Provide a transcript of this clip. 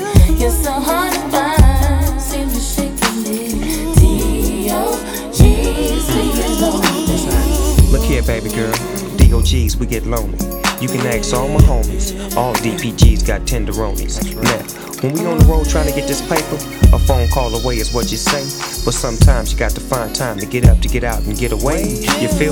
You're so hard to find. Seem to shaking me. D.O.G's, we get lonely. Look here, baby girl. D.O.G's, we get lonely. You can ask all my homies. All DPGs got tenderonis. Now, when we on the road trying to get this paper, a phone call away is what you say. But sometimes you got to find time to get up, to get out, and get away. You feel